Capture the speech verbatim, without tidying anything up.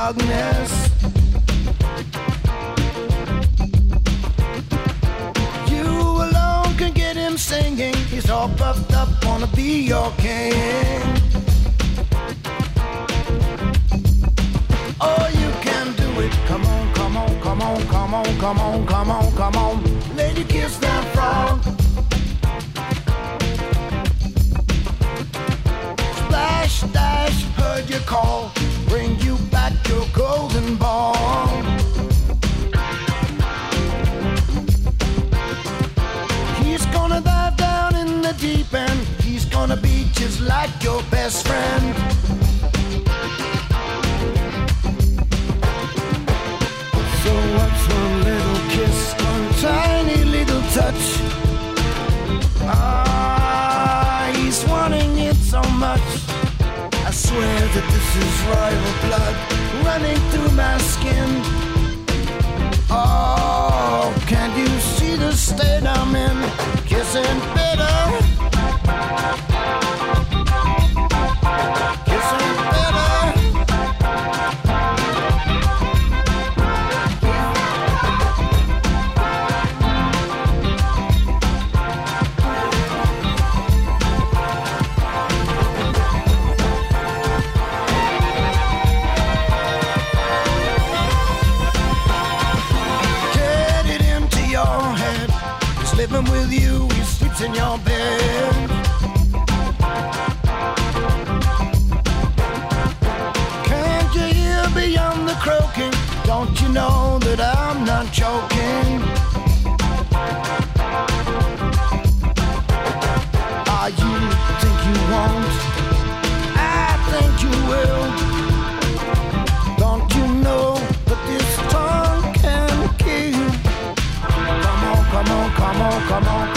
darkness. You alone can get him singing. He's all puffed up, wanna be your king. Oh, you can do it. Come on, come on, come on, come on, come on, come on, come on. Lady, kiss that frog. Splash, dash, heard your call. Bring you back your golden ball. He's gonna dive down in the deep end. He's gonna be just like your best friend. So what's one little kiss, one tiny little touch? Ah, he's wanting it so much. I swear that this is royal blood running through my skin. Oh, can't you see the state I'm in? Kissing bitter, kissing bitter. Living with you, he sleeps in your bed. Can't you hear beyond the croaking? Don't you know that I'm not joking? Ah, you think you won't? I think you will. Don't you know that this tongue can kill? Come on, come on, come on, come on.